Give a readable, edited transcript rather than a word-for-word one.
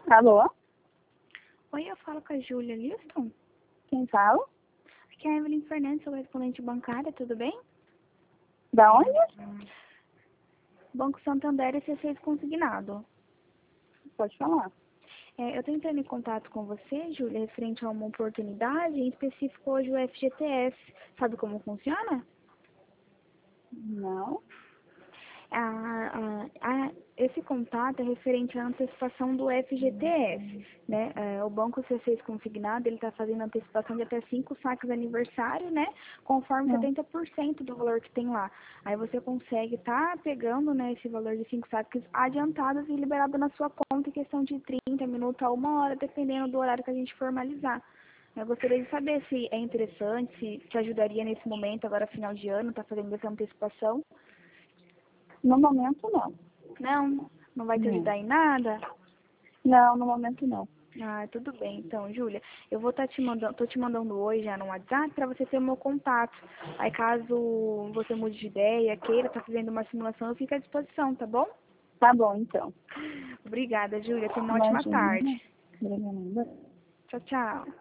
Alô? Oi, eu falo com a Júlia Liston. Quem fala? Aqui é a Evelyn Fernandes, sou correspondente bancária, tudo bem? Da onde? Banco Santander e C6 consignado. Pode falar. Eu estou entrando em contato com você, Júlia, referente a uma oportunidade, em específico hoje o FGTS. Sabe como funciona? Não. Esse contato é referente à antecipação do FGTS, né? O Banco C6 Consignado, ele está fazendo antecipação de até 5 saques de aniversário, né? Conforme 70% do valor que tem lá. Aí você consegue estar pegando, né, esse valor de 5 saques adiantados e liberado na sua conta em questão de 30 minutos a 1 hora, dependendo do horário que a gente formalizar. Eu gostaria de saber se é interessante, se te ajudaria nesse momento, agora final de ano, tá fazendo essa antecipação. No momento, não. Não vai te Não. ajudar em nada? Não, no momento, não. Ah, tudo bem. Então, Júlia, eu vou estar tô te mandando hoje já no WhatsApp para você ter o meu contato. Aí, caso você mude de ideia, queira estar fazendo uma simulação, eu fico à disposição, tá bom? Tá bom, então. Obrigada, Júlia. Tenha uma ótima Imagina. tarde. Obrigada. Tchau, tchau.